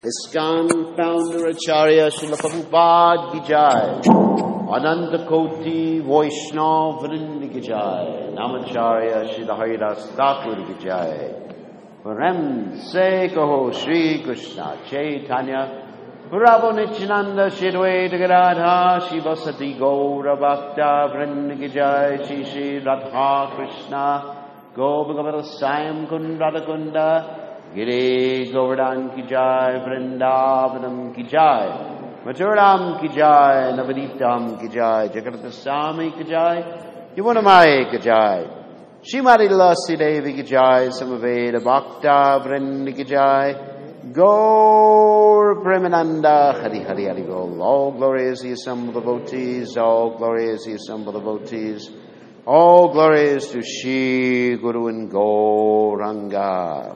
ISKCON founder Acharya Srila Prabhupada ki jai. Ananta Koti Vaishnav Vrind ki jai. Namacharya Srila Haridas Thakur ki jai. Prem se kaho Shri Krishna Chaitanya Prabhu Nityananda Shri Advaita Gadadhar Shivasati Gaura Bhakta Vrind ki jai. Shri Shri Radha Krishna Gopakavara Sayam Kund Radha Kunda Giri Govardhan ki jai, Vrindavanam ki jai, Mathuram ki jai, Navaditam ki jai, Jagatnaswami ki jai, Yamunamai ki jai, Shrimati Tulsi Devi ki jai, Samaveda Bhakta Vrind ki jai, Gaur Premananda, Hari Hari Hari Gol. All glory is the assembled devotees, all glory is the assembled devotees, all glory is to Shri Guru and Gauranga.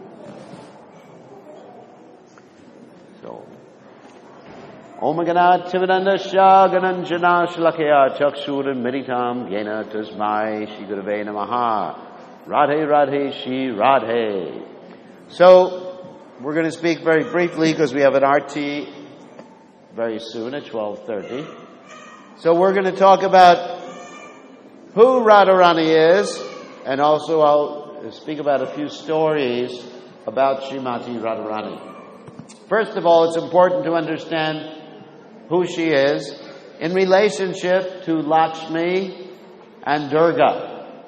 Om Ganat Sivanandasya Gananjana Shalakaya Chaksuran Meditam Yena Tasmai Shri Gurave Namaha Radhe Radhe Shri Radhe. So, we're going to speak very briefly because we have an RT very soon at 12:30. So we're going to talk about who Radharani is, and also I'll speak about a few stories about Srimati Radharani. First of all, it's important to understand who she is in relationship to Lakshmi and Durga.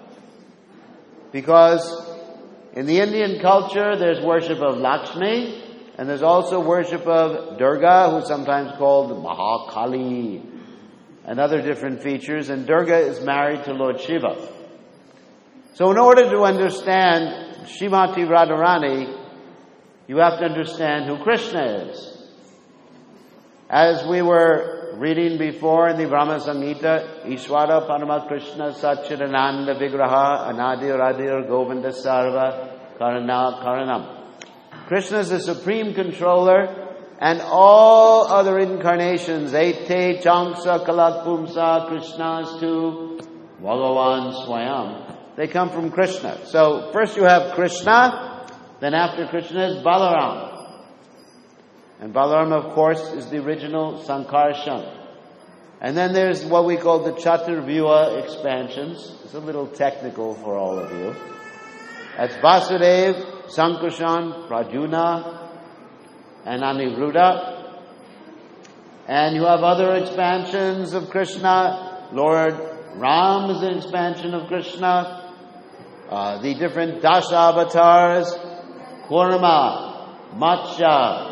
Because in the Indian culture, there's worship of Lakshmi, and there's also worship of Durga, who's sometimes called Mahakali, and other different features, and Durga is married to Lord Shiva. So in order to understand Srimati Radharani, you have to understand who Krishna is. As we were reading before in the Brahma Samhita, Ishvara Parama Krishna Satchidananda Vigraha Anadir Adir Govinda Sarva Karana Karanam. Krishna is the supreme controller, and all other incarnations, Ete Chanksa Kalak Pumsa Krishnas tu Bhagavan Swayam, they come from Krishna. So first you have Krishna, then after Krishna is Balaram. And Balaram, of course, is the original Sankarshan. And then there's what we call the Chaturvyuha expansions. It's a little technical for all of you. That's Vasudev, Sankarshan, Pradyumna, and Aniruddha. And you have other expansions of Krishna. Lord Ram is an expansion of Krishna. The different Dasha avatars, Kurma, Matsya,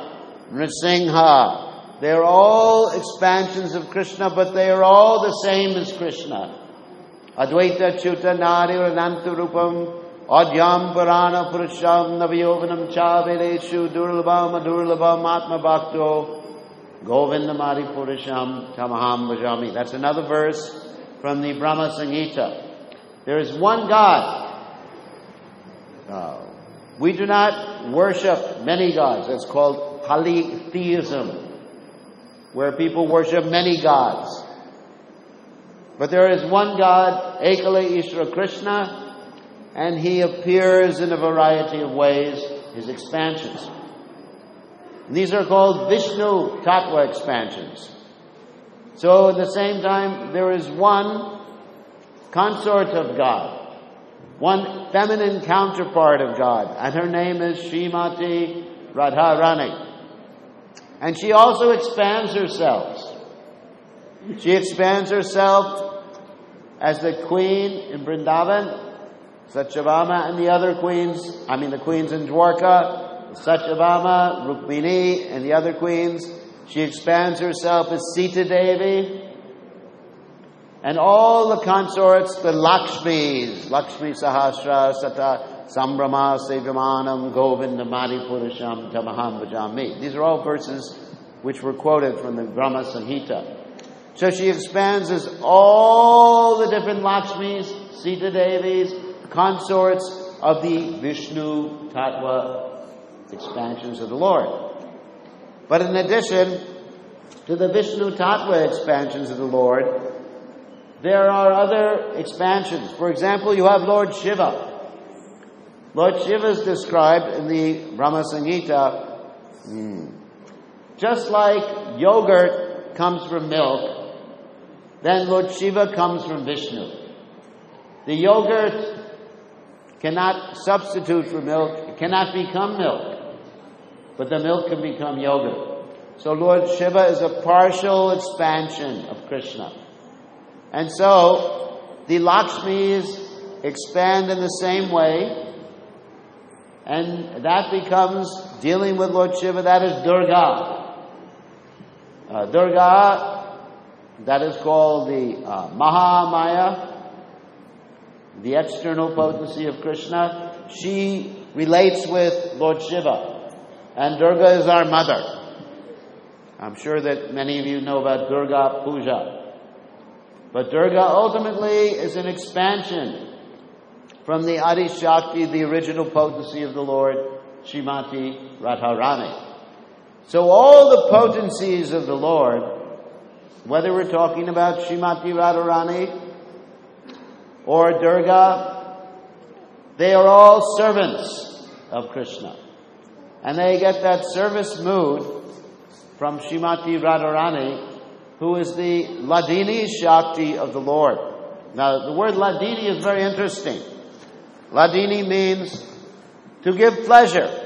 Nrsimha, they're all expansions of Krishna, but they are all the same as Krishna. Advaita Chuta Nari Anantarupam Adhyam Purana Purusham Navayovanam Chavedeshu Durlabham Adurlabham Atma Bhakto Govindamari Purusham Tamaham Bhajami. That's another verse from the Brahma Samhita. There is one God. We do not worship many gods. It's called polytheism, where people worship many gods. But there is one God, Ekala Ishvara Krishna, and He appears in a variety of ways, His expansions. And these are called Vishnu Tattva expansions. So at the same time, there is one consort of God, one feminine counterpart of God, and her name is Srimati Radharani. And she also expands herself. She expands herself as the queen in Vrindavan, Satyabhama, and the other queens, the queens in Dwarka, Satyabhama, Rukmini, and the other queens. She expands herself as Sita Devi. And all the consorts, the Lakshmis, Lakshmi Sahasra, Sata, Sambrama, Sevamanam, Govinda, Madi Purusham, Tamaham Bhajami. These are all verses which were quoted from the Brahma Samhita. So she expands as all the different Lakshmis, Sita Devis, consorts of the Vishnu Tattva expansions of the Lord. But in addition to the Vishnu Tattva expansions of the Lord, there are other expansions. For example, you have Lord Shiva. Lord Shiva is described in the Brahma Samhita Just like yogurt comes from milk, then Lord Shiva comes from Vishnu. The yogurt cannot substitute for milk, it cannot become milk, but the milk can become yogurt. So Lord Shiva is a partial expansion of Krishna. And so the Lakshmis expand in the same way, and that becomes dealing with Lord Shiva, that is Durga. Durga, that is called the Mahamaya, the external potency of Krishna. She relates with Lord Shiva, and Durga is our mother. I'm sure that many of you know about Durga Puja. But Durga ultimately is an expansion from the Adi Shakti, the original potency of the Lord, Srimati Radharani. So all the potencies of the Lord, whether we're talking about Srimati Radharani or Durga, they are all servants of Krishna. And they get that service mood from Srimati Radharani, who is the Ladini Shakti of the Lord. Now, the word Ladini is very interesting. Ladini means to give pleasure.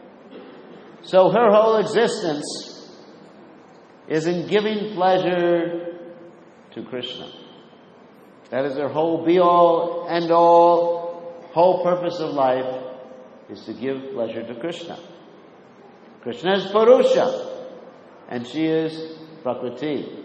So her whole existence is in giving pleasure to Krishna. That is her whole be-all, end-all, whole purpose of life is to give pleasure to Krishna. Krishna is Purusha, and she is Prakriti.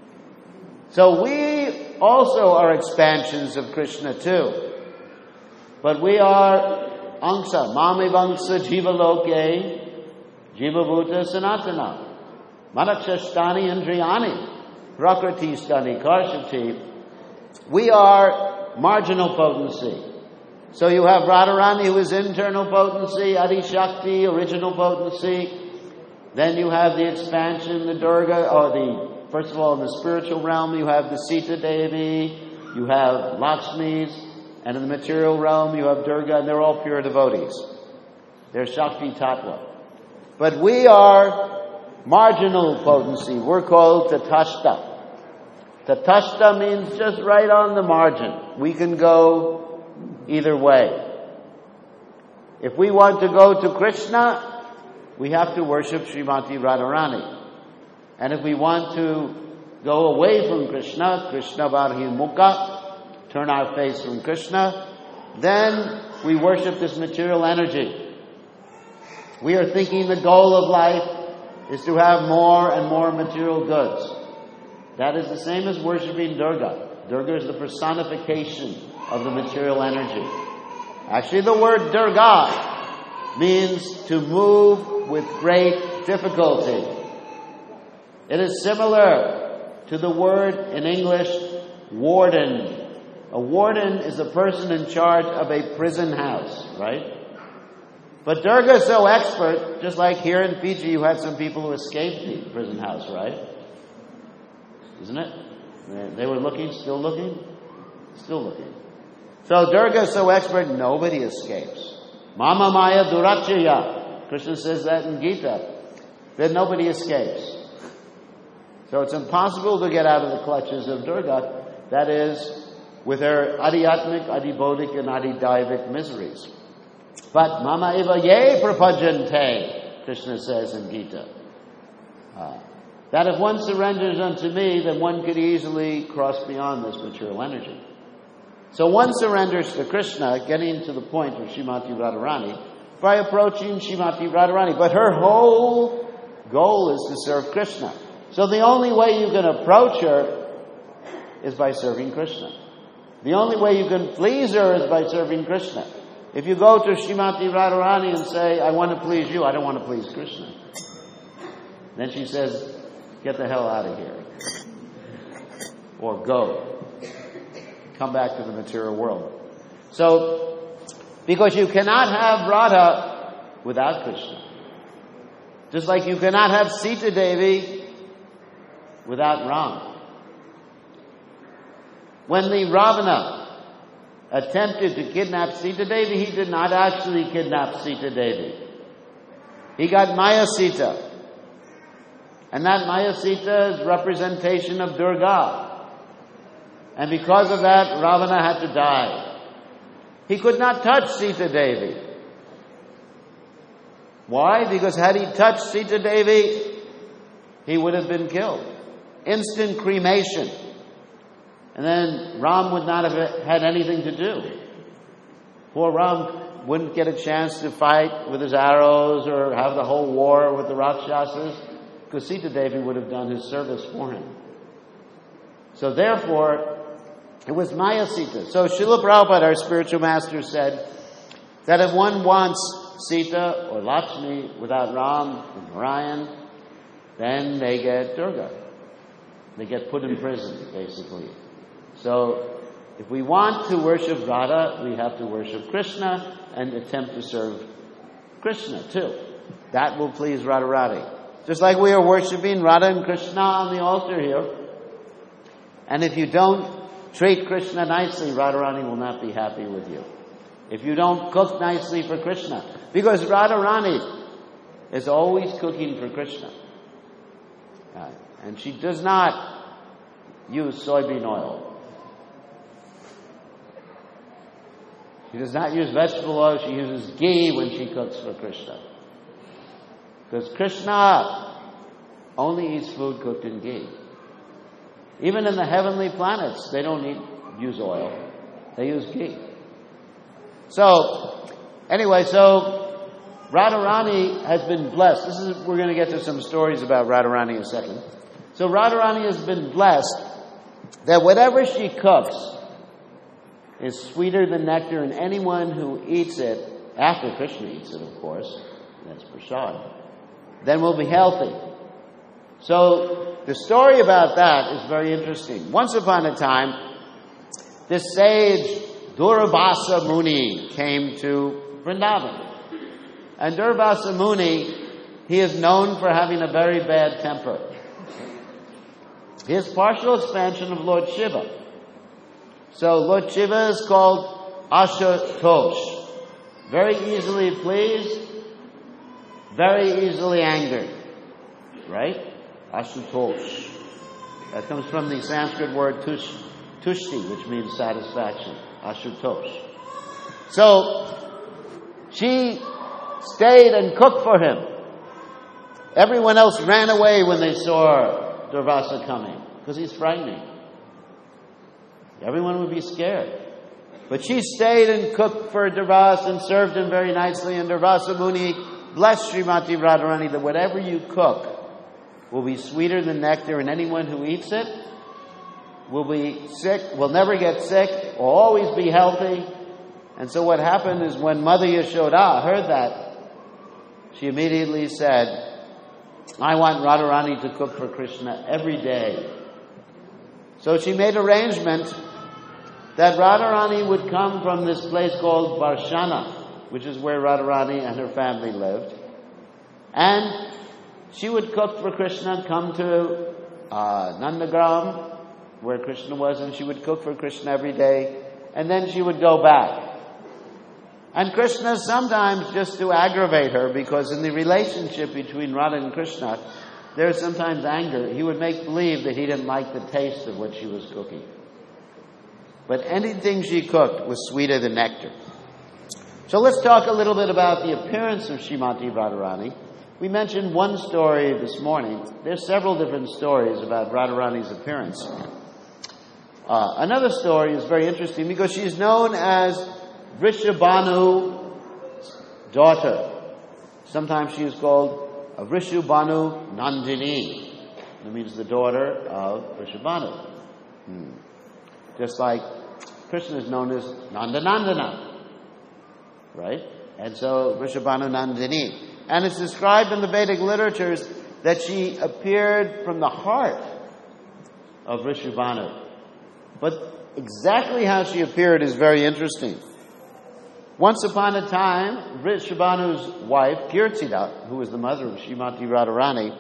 So we also are expansions of Krishna too. But we are Angsa, Mami Vangsa Jiva Loke, Jiva Bhuta Sanatana, Manakshashtani Indriyani, Prakriti Stani Karshati. We are marginal potency. So you have Radharani, who is internal potency, Adi Shakti, original potency. Then you have the expansion, the Durga, first of all, in the spiritual realm, you have the Sita Devi, you have Lakshmis, and in the material realm, you have Durga, and they're all pure devotees. They're Shakti Tattva. But we are marginal potency. We're called Tatashta. Tatashta means just right on the margin. We can go either way. If we want to go to Krishna, we have to worship Srimati Radharani. And if we want to go away from Krishna, Krishna Varhi Mukha, turn our face from Krishna, then we worship this material energy. We are thinking the goal of life is to have more and more material goods. That is the same as worshiping Durga. Durga is the personification of the material energy. Actually, the word Durga means to move with great difficulty. It is similar to the word in English, warden. A warden is a person in charge of a prison house, right? But Durga is so expert, just like here in Fiji you had some people who escaped the prison house, right? Isn't it? They were looking, still looking? Still looking. So Durga is so expert, nobody escapes. Mama Maya Durachaya. Krishna says that in Gita, that nobody escapes. So it's impossible to get out of the clutches of Durga. That is, with her adhyatmic, adibodhic, and adidaivic miseries. But Mama Eva Ye Prapajante, Krishna says in Gita. That if one surrenders unto me, then one could easily cross beyond this material energy. So one surrenders to Krishna, getting to the point of Srimati Radharani, by approaching Srimati Radharani. But her whole goal is to serve Krishna. So the only way you can approach her is by serving Krishna. The only way you can please her is by serving Krishna. If you go to Srimati Radharani and say, I want to please you, I don't want to please Krishna. Then she says, get the hell out of here. Or go. Come back to the material world. So, because you cannot have Radha without Krishna. Just like you cannot have Sita Devi without Ram. When the Ravana attempted to kidnap Sita Devi, he did not actually kidnap Sita Devi. He got Maya Sita. And that Maya Sita is representation of Durga. And because of that, Ravana had to die. He could not touch Sita Devi. Why? Because had he touched Sita Devi, he would have been killed. Instant cremation. And then Ram would not have had anything to do. Poor Ram wouldn't get a chance to fight with his arrows or have the whole war with the Rakshasas, because Sita Devi would have done his service for him. So therefore, it was Maya Sita. So Srila Prabhupada, our spiritual master, said that if one wants Sita or Lakshmi without Ram and Narayan, then they get Durga. They get put in prison, basically. So if we want to worship Radha, we have to worship Krishna and attempt to serve Krishna too. That will please Radharani. Just like we are worshiping Radha and Krishna on the altar here. And if you don't treat Krishna nicely, Radharani will not be happy with you. If you don't cook nicely for Krishna. Because Radharani is always cooking for Krishna. And she does not use soybean oil. She does not use vegetable oil. She uses ghee when she cooks for Krishna. Because Krishna only eats food cooked in ghee. Even in the heavenly planets, they don't use oil. They use ghee. So, anyway, Radharani has been blessed. We're going to get to some stories about Radharani in a second. So Radharani has been blessed that whatever she cooks is sweeter than nectar, and anyone who eats it, after Krishna eats it, of course, that's prasad, then will be healthy. So the story about that is very interesting. Once upon a time, this sage Durvasa Muni came to Vrindavan. And Durvasa Muni, he is known for having a very bad temper. He is partial expansion of Lord Shiva. So Lord Shiva is called Ashutosh. Very easily pleased, very easily angered. Right? Ashutosh. That comes from the Sanskrit word tushti, which means satisfaction. Ashutosh. So, she stayed and cooked for him. Everyone else ran away when they saw Durvasa coming, because he's frightening. Everyone would be scared. But she stayed and cooked for Durvasa and served him very nicely, and Durvasa Muni blessed Srimati Radharani that whatever you cook will be sweeter than nectar, and anyone who eats it will be sick, will never get sick, will always be healthy. And so what happened is when Mother Yashoda heard that, she immediately said, I want Radharani to cook for Krishna every day. So she made arrangement that Radharani would come from this place called Varshana, which is where Radharani and her family lived. And she would cook for Krishna, come to Nandagram, where Krishna was, and she would cook for Krishna every day, and then she would go back. And Krishna sometimes, just to aggravate her, because in the relationship between Radha and Krishna, there is sometimes anger. He would make believe that he didn't like the taste of what she was cooking. But anything she cooked was sweeter than nectar. So let's talk a little bit about the appearance of Srimati Radharani. We mentioned one story this morning. There's several different stories about Radharani's appearance. Another story is very interesting because she's known as Vrishabhanu's daughter. Sometimes she is called Vrishabhanu Nandini. That means the daughter of Vrishabhanu. Just like Krishna is known as Nandanandana. Right? And so Vrishabhanu Nandini. And it's described in the Vedic literatures that she appeared from the heart of Vrishabhanu. But exactly how she appeared is very interesting. Once upon a time, Vrishabhanu's wife, Kirtida, who was the mother of Srimati Radharani,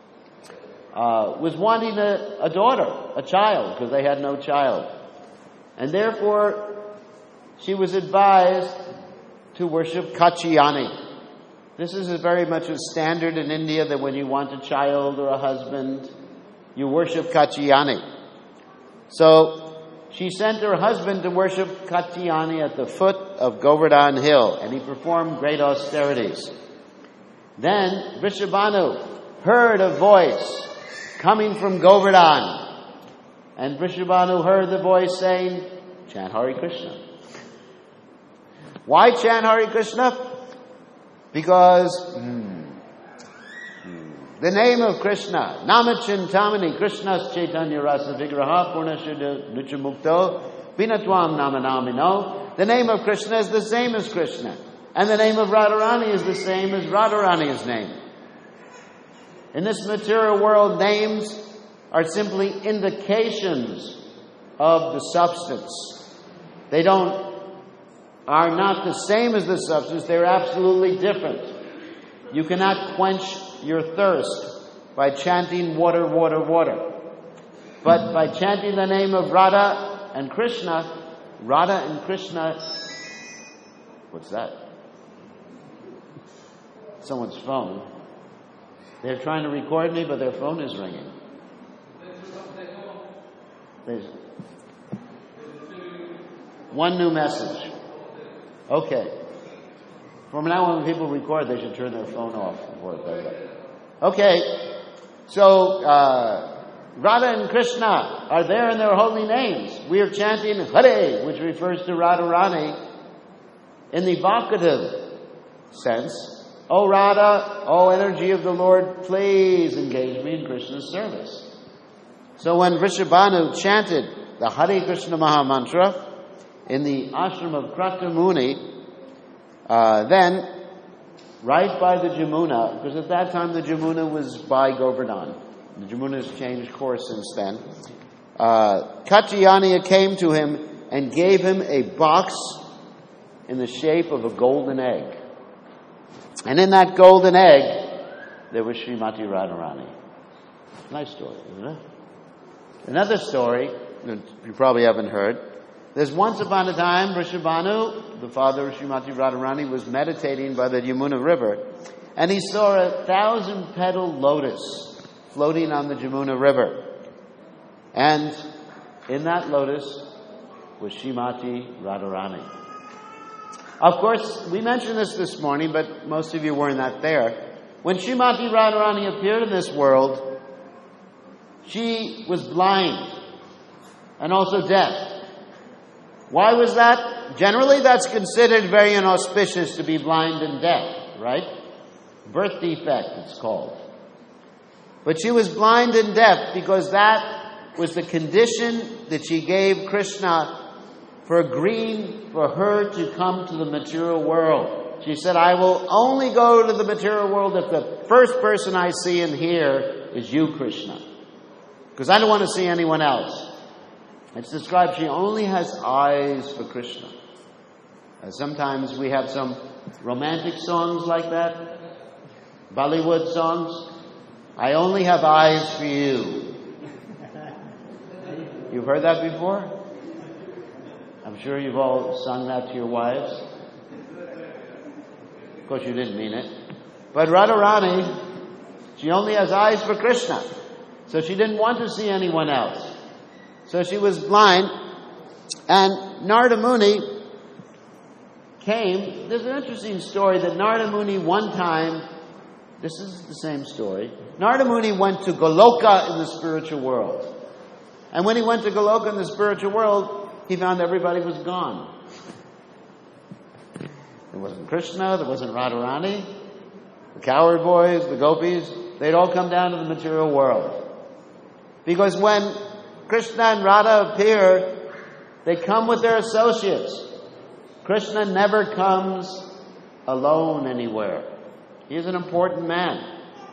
was wanting a daughter, a child, because they had no child. And therefore, she was advised to worship Katyayani. This is very much a standard in India that when you want a child or a husband, you worship Katyayani. So she sent her husband to worship Katyayani at the foot of Govardhan Hill, and he performed great austerities. Then Vrishabhanu heard a voice coming from Govardhan, and Vrishabhanu heard the voice saying, "Chant Hare Krishna." Why chant Hare Krishna? Because the name of Krishna, Namachintamani, Krishna's Chaitanya Rasa Vigraha Purnashuddha Nuchamukto Vinatwam Namanamino. The name of Krishna is the same as Krishna. And the name of Radharani is the same as Radharani's name. In this material world, names are simply indications of the substance. They are not the same as the substance. They're absolutely different. You cannot quench your thirst by chanting water, water, water. But by chanting the name of Radha and Krishna, what's that? Someone's phone. They're trying to record me, but their phone is ringing. There's one new message. Okay. From now on, when people record, they should turn their phone off before it does that. Okay. So, Radha and Krishna are there in their holy names. We are chanting Hare, which refers to Radharani in the vocative sense. O Radha, O energy of the Lord, please engage me in Krishna's service. So when Vrishabhanu chanted the Hare Krishna Mahamantra in the ashram of Kratamuni, then right by the Jamuna, because at that time the Jamuna was by Govardhan. The Jamuna has changed course since then. Katyayani came to him and gave him a box in the shape of a golden egg. And in that golden egg, there was Srimati Radharani. Nice story, isn't it? Another story that you probably haven't heard. There's once upon a time, Vrishabhanu, the father of Srimati Radharani, was meditating by the Yamuna River, and he saw 1,000-petal lotus floating on the Yamuna River. And in that lotus was Srimati Radharani. Of course, we mentioned this morning, but most of you were not there. When Srimati Radharani appeared in this world, she was blind and also deaf. Why was that? Generally, that's considered very inauspicious to be blind and deaf, right? Birth defect, it's called. But she was blind and deaf because that was the condition that she gave Krishna for agreeing for her to come to the material world. She said, I will only go to the material world if the first person I see and hear is you, Krishna. Because I don't want to see anyone else. It's described she only has eyes for Krishna. Sometimes we have some romantic songs like that, Bollywood songs. I only have eyes for you. You've heard that before? I'm sure you've all sung that to your wives. Of course, you didn't mean it. But Radharani, she only has eyes for Krishna. So she didn't want to see anyone else. So she was blind. And Narada Muni came. There's an interesting story that Narada Muni one time, this is the same story. Narada Muni went to Goloka in the spiritual world. And when he went to Goloka in the spiritual world, he found everybody was gone. There wasn't Krishna, there wasn't Radharani, the cowherd boys, the gopis, they'd all come down to the material world. Because when Krishna and Radha appear, they come with their associates. Krishna never comes alone anywhere. He is an important man.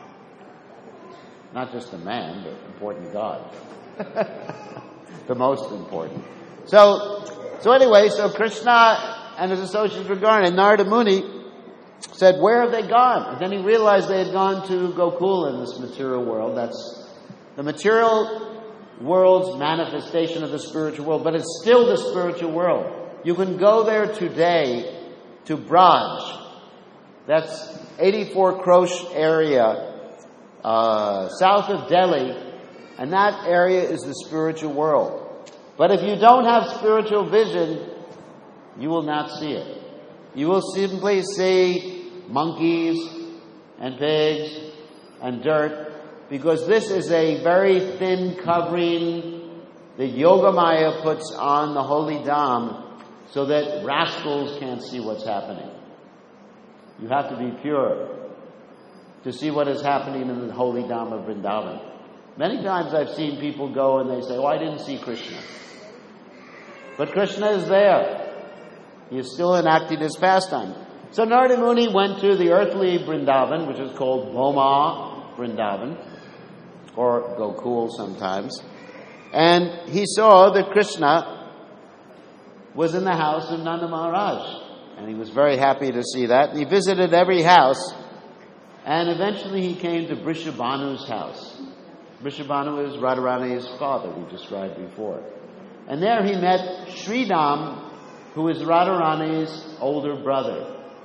Not just a man, but important God. The most important. So Krishna and his associates were gone, and Narada Muni said, where have they gone? And then he realized they had gone to Gokula in this material world. That's the material world's manifestation of the spiritual world, but it's still the spiritual world. You can go there today to Braj, That's 84 Krosh area, south of Delhi, and that area is the spiritual world. But if you don't have spiritual vision, you will not see it. You will simply see monkeys and pigs and dirt, because this is a very thin covering that Yogamaya puts on the holy Dham so that rascals can't see what's happening. You have to be pure to see what is happening in the holy Dham of Vrindavan. Many times I've seen people go and they say, "Oh, I didn't see Krishna." But Krishna is there. He is still enacting his pastime. So Narada Muni went to the earthly Vrindavan, which is called Bhoma Vrindavan, or Gokul sometimes. And he saw that Krishna was in the house of Nanda Maharaj. And he was very happy to see that. And he visited every house. And eventually he came to Vrishabhanu's house. Vrishabhanu is Radharani's father, we described before. And there he met Sridham, who is Radharani's older brother.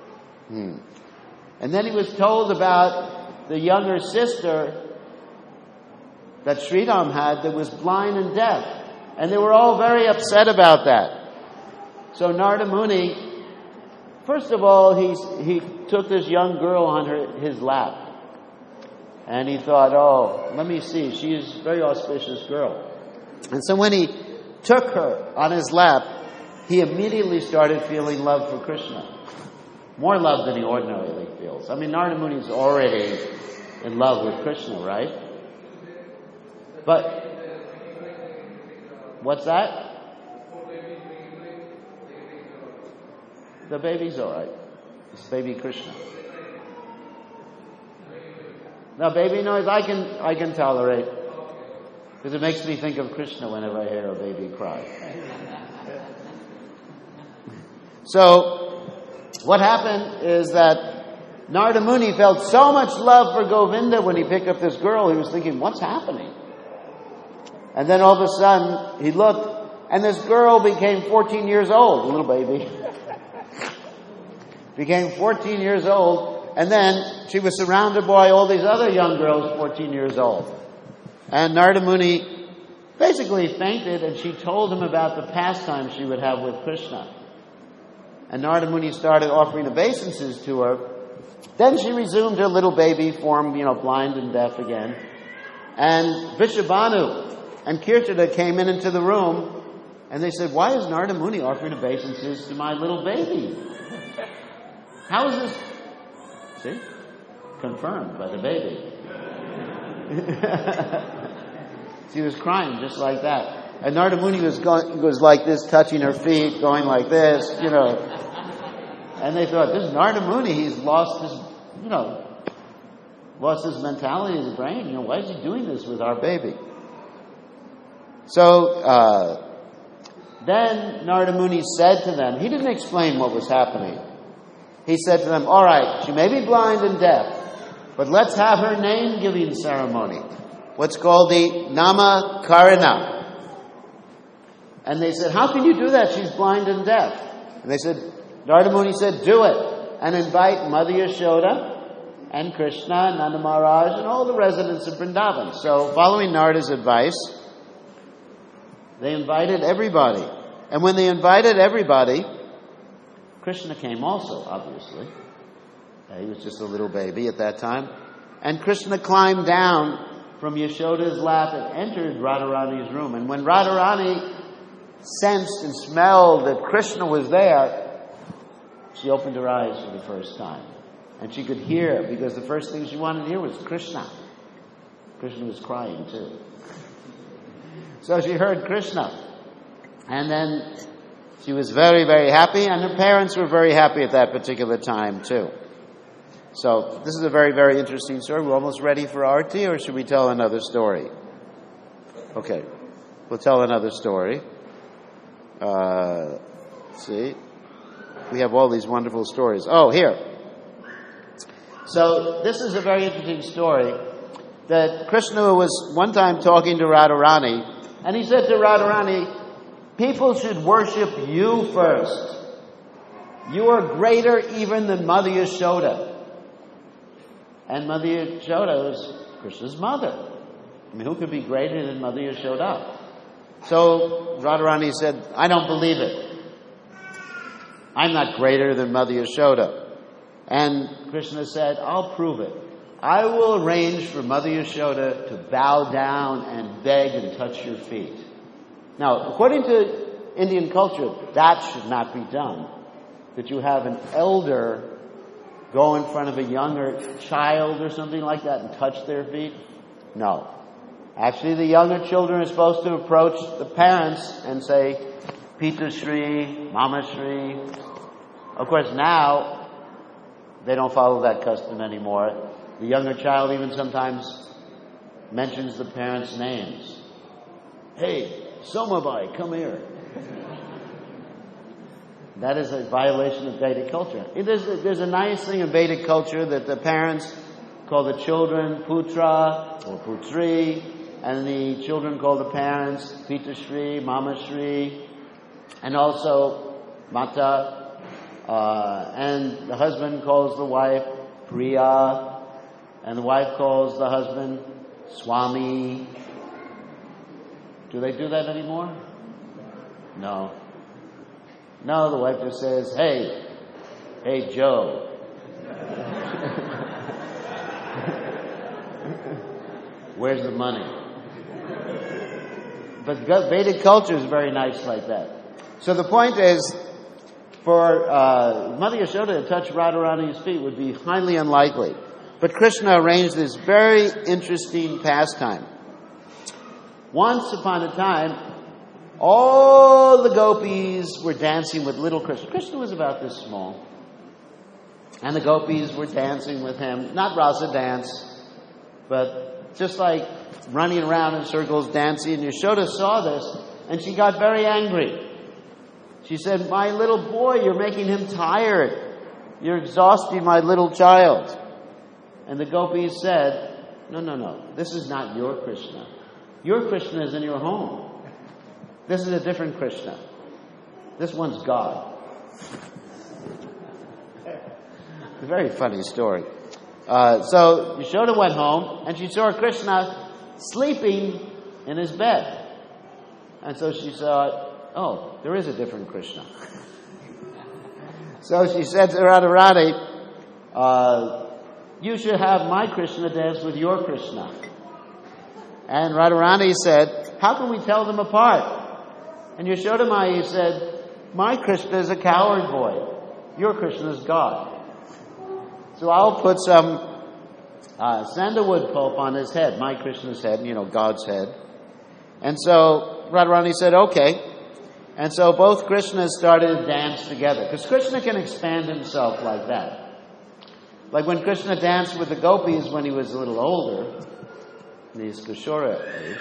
And then he was told about the younger sister that Sridham had that was blind and deaf. And they were all very upset about that. So Narada Muni, first of all, he took this young girl on his lap. And he thought, oh, let me see, she is a very auspicious girl. And so when he took her on his lap, he immediately started feeling love for Krishna. More love than he ordinarily feels. I mean, Narada Muni is already in love with Krishna, right? But, what's that? The baby's all right. It's baby Krishna. Now, baby noise I can tolerate, because it makes me think of Krishna whenever I hear a baby cry. So, what happened is that Narada Muni felt so much love for Govinda when he picked up this girl. He was thinking, what's happening? And then all of a sudden, he looked, and this girl became 14 years old, a little baby. Became 14 years old, and then she was surrounded by all these other young girls, 14 years old. And Narada Muni basically fainted, and she told him about the pastime she would have with Krishna. And Narada Muni started offering obeisances to her. Then she resumed her little baby form, blind and deaf again. And Vrishabhanu and Kirtada came into the room, and they said, why is Narada Muni offering obeisances to my little baby? How is this? See? Confirmed by the baby. She was crying just like that. And Narada Muni was like this, touching her feet, going like this, And they thought, this Narada Muni, he's lost his mentality, his brain. Why is he doing this with our baby? So, then Narada Muni said to them, he didn't explain what was happening. He said to them, all right, she may be blind and deaf, but let's have her name-giving ceremony. What's called the Nama Karana. And they said, how can you do that? She's blind and deaf. And they said, Narada Muni said, do it. And invite Mother Yashoda and Krishna, Nanda Maharaj, and all the residents of Vrindavan. So, following Narada's advice, they invited everybody. And when they invited everybody, Krishna came also, obviously. He was just a little baby at that time. And Krishna climbed down from Yashoda's lap and entered Radharani's room. And when Radharani sensed and smelled that Krishna was there, she opened her eyes for the first time. And she could hear, because the first thing she wanted to hear was Krishna. Krishna was crying too. So she heard Krishna. And then she was very, very happy, and her parents were very happy at that particular time too. So this is a very, very interesting story. We're almost ready for Arti, or should we tell another story? Okay, we'll tell another story. See, we have all these wonderful stories. Oh, here. So this is a very interesting story that Krishna was one time talking to Radharani, and he said to Radharani, people should worship you first. You are greater even than Mother Yashoda. And Mother Yashoda was Krishna's mother. I mean, who could be greater than Mother Yashoda? So Radharani said, I don't believe it. I'm not greater than Mother Yashoda. And Krishna said, I'll prove it. I will arrange for Mother Yashoda to bow down and beg and touch your feet. Now, according to Indian culture, that should not be done. That you have an elder go in front of a younger child or something like that and touch their feet. No. Actually, the younger children are supposed to approach the parents and say, Pita Shri, Mama Shri. Of course, now, they don't follow that custom anymore. The younger child even sometimes mentions the parents' names. Hey, Somabai, come here. That is a violation of Vedic culture. There's a nice thing in Vedic culture that the parents call the children Putra or Putri, and the children call the parents Pita Shri, Mama Shri, and also Mata, and the husband calls the wife Priya, and the wife calls the husband Swami. Do they do that anymore? No. No, the wife just says, hey Joe. Where's the money? But Vedic culture is very nice like that. So the point is, for Mother Yashoda to touch Radharani's feet would be highly unlikely. But Krishna arranged this very interesting pastime. Once upon a time, all the gopis were dancing with little Krishna. Krishna was about this small. And the gopis were dancing with him. Not rasa dance, but just like running around in circles, dancing. And Yashoda saw this, and she got very angry. She said, my little boy, you're making him tired. You're exhausting my little child. And the gopis said, no, this is not your Krishna. Your Krishna is in your home. This is a different Krishna. This one's God. It's a very funny story. So Yashoda went home and she saw Krishna sleeping in his bed. And so she thought, oh, there is a different Krishna. So she said to Radharani, you should have my Krishna dance with your Krishna. And Radharani said, how can we tell them apart? And Yashoda Mai said, my Krishna is a coward boy. Your Krishna is God. So I'll put some sandalwood pulp on his head, my Krishna's head, God's head. And so Radharani said, okay. And so both Krishnas started to dance together. Because Krishna can expand himself like that. Like when Krishna danced with the gopis when he was a little older, in his Kishora age,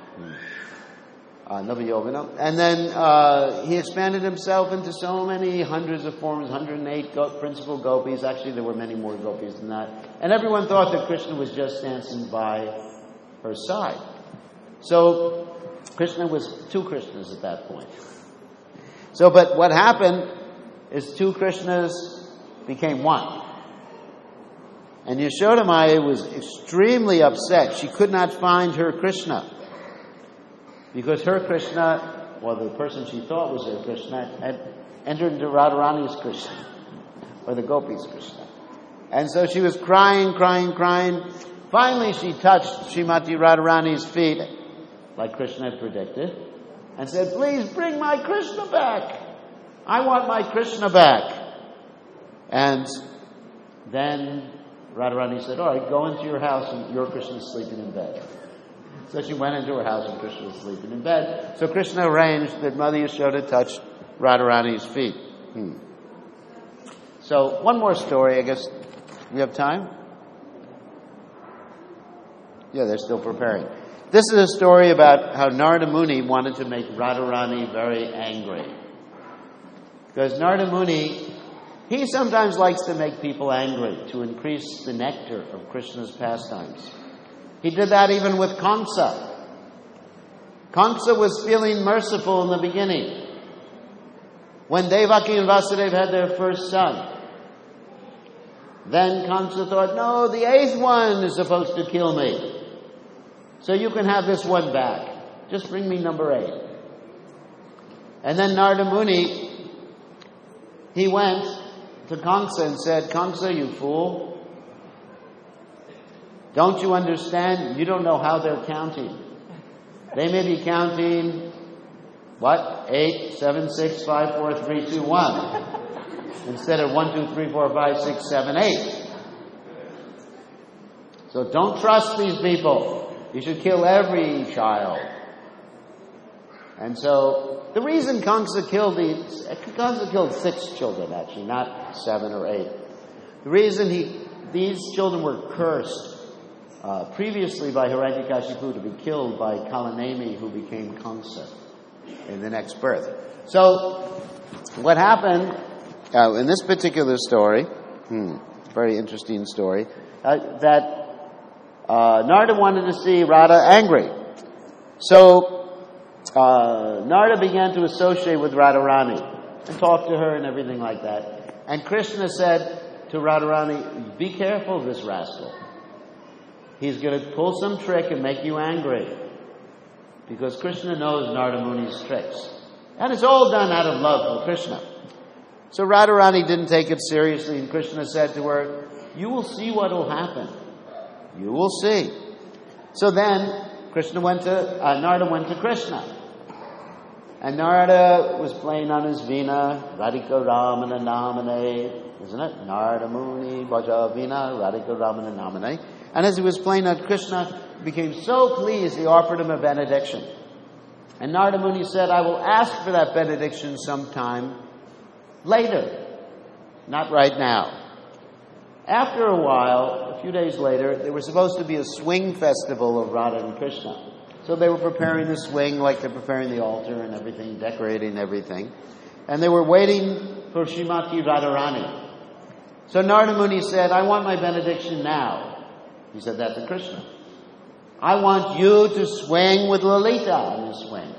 and then he expanded himself into so many hundreds of forms, 108 principal gopis. Actually, there were many more gopis than that. And everyone thought that Krishna was just dancing by her side. So Krishna was two Krishnas at that point. So, but what happened is two Krishnas became one. And Yashoda Maya was extremely upset. She could not find her Krishna. Because her Krishna, or the person she thought was her Krishna, had entered into Radharani's Krishna, or the Gopi's Krishna. And so she was crying. Finally she touched Srimati Radharani's feet, like Krishna had predicted, and said, please bring my Krishna back. I want my Krishna back. And then Radharani said, all right, go into your house and your Krishna is sleeping in bed. So she went into her house and Krishna was sleeping in bed. So Krishna arranged that Mother Yashoda touched Radharani's feet. So one more story, I guess. We have time? Yeah, they're still preparing. This is a story about how Narada Muni wanted to make Radharani very angry. Because Narada Muni, he sometimes likes to make people angry to increase the nectar of Krishna's pastimes. He did that even with Kamsa. Kamsa was feeling merciful in the beginning. When Devaki and Vasudeva had their first son, Then Kamsa thought, no, the 8th one is supposed to kill me. So you can have this one back. Just bring me number 8. And then Narada Muni, he went to Kamsa and said, Kamsa, you fool. Don't you understand? You don't know how they're counting. They may be counting, 8, 7, 6, 5, 4, 3, 2, 1. Instead of 1, 2, 3, 4, 5, 6, 7, 8. So don't trust these people. You should kill every child. And so the reason Kamsa killed 6 children, actually, not 7 or 8. The reason these children were cursed previously by Hiranyakashipu to be killed by Kalanemi, who became Kamsa in the next birth. So what happened in this particular story, very interesting story, that Narada wanted to see Radha angry. So Narada began to associate with Radharani and talk to her and everything like that. And Krishna said to Radharani, be careful of this rascal. He's going to pull some trick and make you angry. Because Krishna knows Narada Muni's tricks. And it's all done out of love for Krishna. So Radharani didn't take it seriously, and Krishna said to her, you will see what will happen. You will see. So then Narada went to Krishna. And Narada was playing on his veena, Radhika Ramana Namane, isn't it? Narada Muni, Bhaja Veena, Radhika Ramana Namane. And as he was playing on Krishna, became so pleased, he offered him a benediction. And Narada Muni said, I will ask for that benediction sometime later, not right now. After a while, a few days later, there was supposed to be a swing festival of Radha and Krishna. So they were preparing the swing like they're preparing the altar and everything, decorating everything. And they were waiting for Srimati Radharani. So Narada Muni said, I want my benediction now. He said that to Krishna. I want you to swing with Lalita on your swing.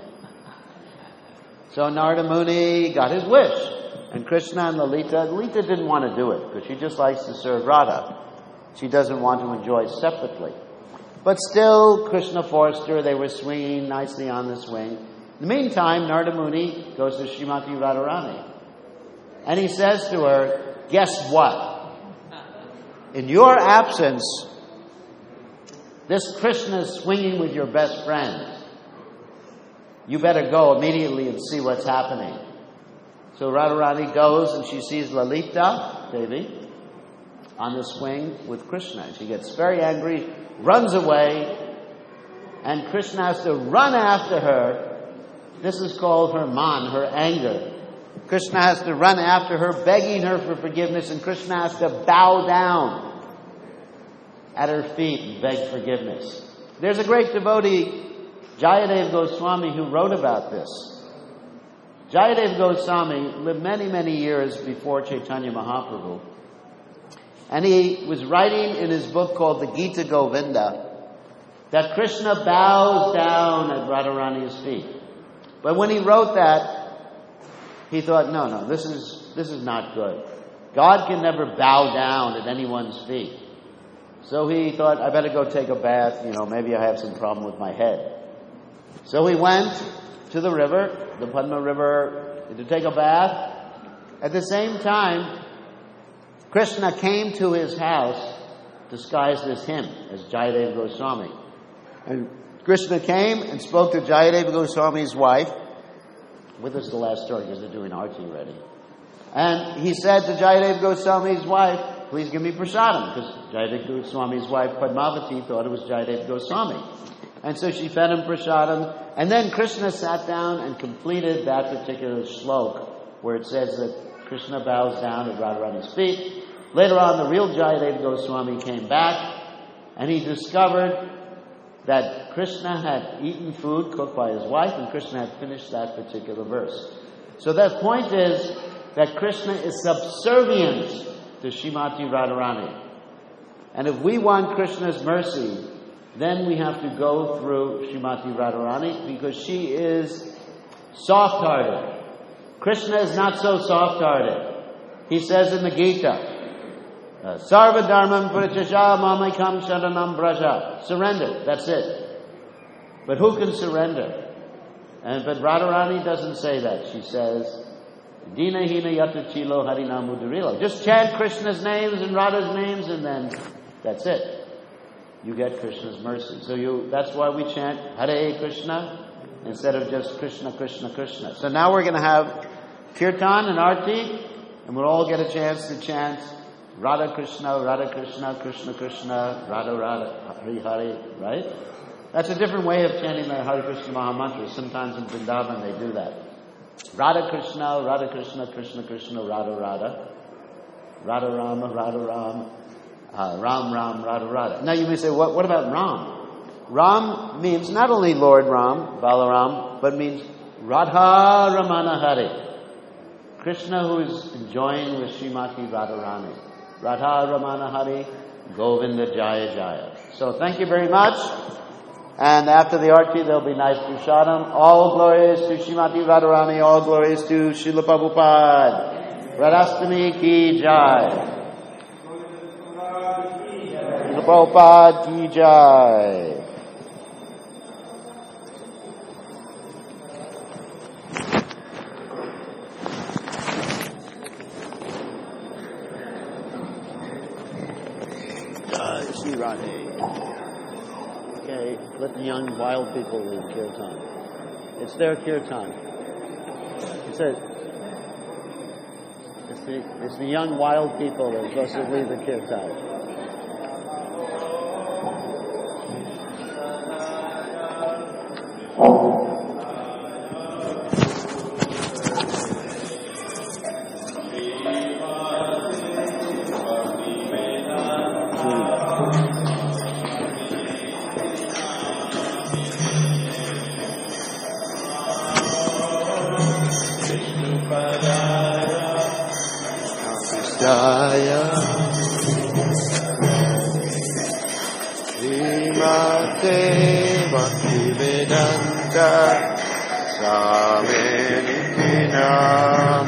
So Narada Muni got his wish. And Krishna and Lalita didn't want to do it because she just likes to serve Radha. She doesn't want to enjoy separately. But still, Krishna forced her. They were swinging nicely on the swing. In the meantime, Narada Muni goes to Srimati Radharani. And he says to her, guess what? In your absence, this Krishna is swinging with your best friend. You better go immediately and see what's happening. So Radharani goes and she sees Lalita Devi on the swing with Krishna. She gets very angry, runs away, and Krishna has to run after her. This is called her man, her anger. Krishna has to run after her, begging her for forgiveness, and Krishna has to bow down at her feet and beg forgiveness. There's a great devotee, Jayadev Goswami, who wrote about this. Jayadev Goswami lived many, many years before Chaitanya Mahaprabhu. And he was writing in his book called the Gita Govinda that Krishna bows down at Radharani's feet. But when he wrote that, he thought, no, this is not good. God can never bow down at anyone's feet. So he thought, I better go take a bath, maybe I have some problem with my head. So he went to the river, the Padma River, to take a bath. At the same time, Krishna came to his house disguised as him, as Jayadev Goswami. And Krishna came and spoke to Jayadev Goswami's wife. With us the last story because they're doing arti already. And he said to Jayadev Goswami's wife, please give me prasadam, because Jayadev Goswami's wife Padmavati thought it was Jayadev Goswami. And so she fed him prasadam. And then Krishna sat down and completed that particular shlok where it says that Krishna bows down at Radharani's feet. Later on, the real Jayadev Goswami came back and he discovered that Krishna had eaten food cooked by his wife and Krishna had finished that particular verse. So the point is that Krishna is subservient to Srimati Radharani. And if we want Krishna's mercy, then we have to go through Srimati Radharani because she is soft-hearted. Krishna is not so soft-hearted. He says in the Gita, Sarva dharmam parityasya mamekam sharanam braja. Surrender, that's it. But who can surrender? But Radharani doesn't say that. She says, Dina hina yata chilo harinamu durilo. Just chant Krishna's names and Radha's names and then that's it. You get Krishna's mercy. So that's why we chant Hare Krishna instead of just Krishna, Krishna, Krishna. So now we're going to have Kirtan and Arti, and we'll all get a chance to chant Radha Krishna, Krishna Krishna, Radha Radha, Hari Hari, right? That's a different way of chanting the Hare Krishna Maha Mantra. Sometimes in Vrindavan they do that. Radha Krishna, Krishna Krishna, Radha Radha, Radha Rama, Radha Ram, Ram Ram, Radha Radha. Now you may say, what about Ram? Ram means not only Lord Ram, Balaram, but means Radha Ramana Hare. Krishna who is enjoying with Srimati Radharani. Radha Ramana Hare, Govinda Jaya Jaya. So thank you very much. And after the arti, there'll be nice prasadam. All glories to Srimati Radharani. All glories to Srila Prabhupada. Radhastami ki jai. Srila Prabhupada ki jai. Shri Radhe. Okay, let the young wild people lead kirtan. It's their kirtan. It's the young wild people that are supposed to lead the kirtan. Jaya Srimate Bhaktivedanta Swami Nityananda